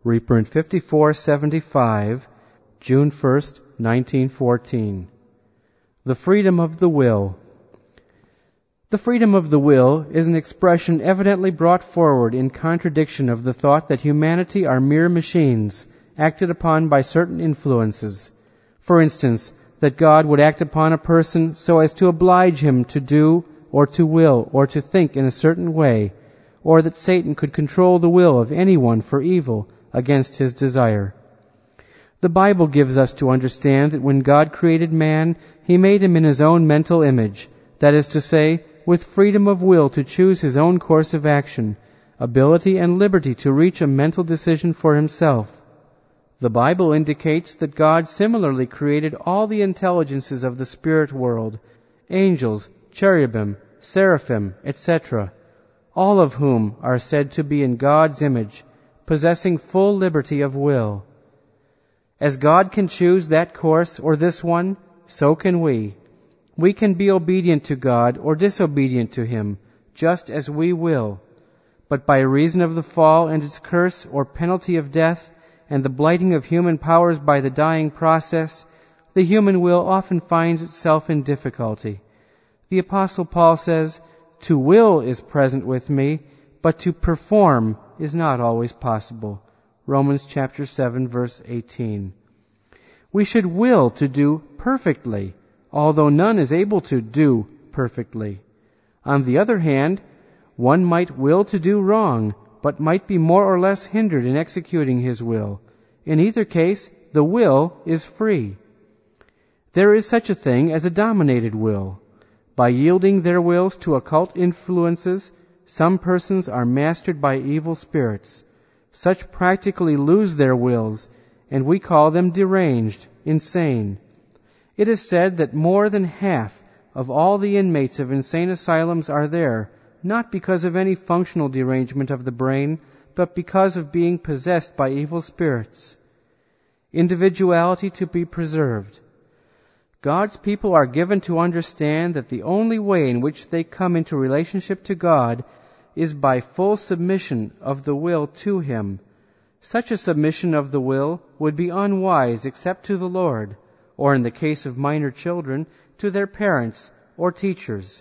reprint 5475, June 1st, 1914. The freedom of the will. The freedom of the will is an expression evidently brought forward in contradiction of the thought that humanity are mere machines, acted upon by certain influences. For instance, that God would act upon a person so as to oblige him to do or to will or to think in a certain way, or that Satan could control the will of anyone for evil against his desire. The Bible gives us to understand that when God created man, he made him in his own mental image, that is to say, with freedom of will to choose his own course of action, ability and liberty to reach a mental decision for himself. The Bible indicates that God similarly created all the intelligences of the spirit world, angels, cherubim, seraphim, etc., all of whom are said to be in God's image, possessing full liberty of will. As God can choose that course or this one, so can we. We can be obedient to God or disobedient to Him, just as we will. But by reason of the fall and its curse or penalty of death, and the blighting of human powers by the dying process, the human will often finds itself in difficulty. The Apostle Paul says, "To will is present with me, but to perform is not always possible." Romans chapter 7, verse 18. We should will to do perfectly, although none is able to do perfectly. On the other hand, one might will to do wrong, but might be more or less hindered in executing his will. In either case, the will is free. There is such a thing as a dominated will. By yielding their wills to occult influences, some persons are mastered by evil spirits. Such practically lose their wills, and we call them deranged, insane. It is said that more than half of all the inmates of insane asylums are there, not because of any functional derangement of the brain, but because of being possessed by evil spirits. Individuality to be preserved. God's people are given to understand that the only way in which they come into relationship to God is by full submission of the will to Him. Such a submission of the will would be unwise except to the Lord, or in the case of minor children, to their parents or teachers.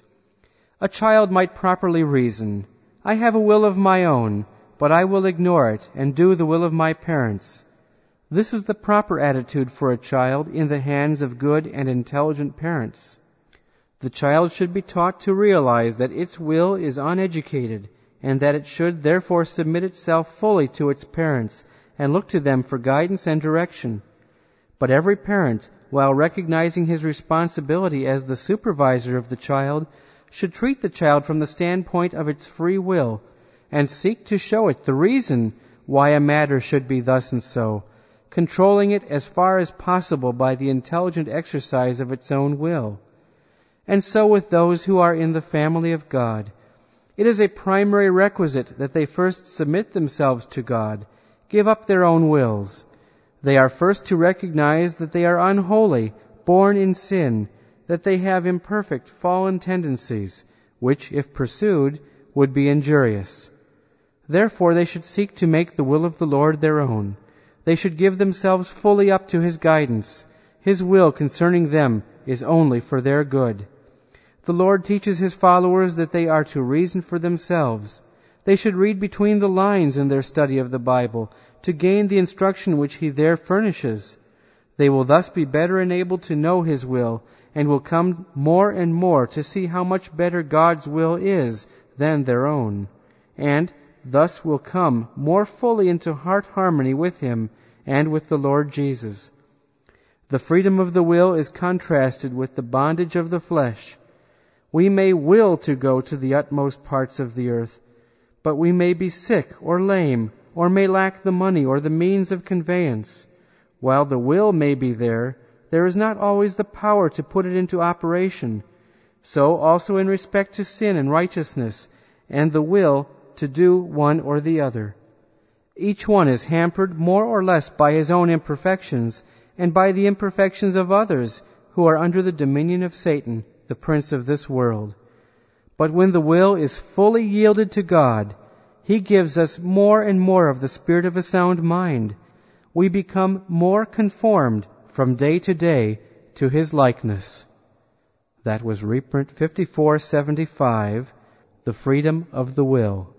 A child might properly reason, "I have a will of my own, but I will ignore it and do the will of my parents." This is the proper attitude for a child in the hands of good and intelligent parents. The child should be taught to realize that its will is uneducated, and that it should therefore submit itself fully to its parents and look to them for guidance and direction. But every parent, while recognizing his responsibility as the supervisor of the child, should treat the child from the standpoint of its free will, and seek to show it the reason why a matter should be thus and so, controlling it as far as possible by the intelligent exercise of its own will. And so with those who are in the family of God. It is a primary requisite that they first submit themselves to God, give up their own wills. They are first to recognize that they are unholy, born in sin, that they have imperfect, fallen tendencies, which, if pursued, would be injurious. Therefore they should seek to make the will of the Lord their own. They should give themselves fully up to His guidance. His will concerning them is only for their good. The Lord teaches His followers that they are to reason for themselves. They should read between the lines in their study of the Bible to gain the instruction which He there furnishes. They will thus be better enabled to know His will, and will come more and more to see how much better God's will is than their own, and thus will come more fully into heart harmony with Him and with the Lord Jesus. The freedom of the will is contrasted with the bondage of the flesh. We may will to go to the utmost parts of the earth, but we may be sick or lame, or may lack the money or the means of conveyance. While the will may be there, there is not always the power to put it into operation. So also in respect to sin and righteousness, and the will to do one or the other. Each one is hampered more or less by his own imperfections, and by the imperfections of others who are under the dominion of Satan, the prince of this world. But when the will is fully yielded to God, He gives us more and more of the spirit of a sound mind. We become more conformed from day to day to His likeness. That was reprint 5475, The Freedom of the Will.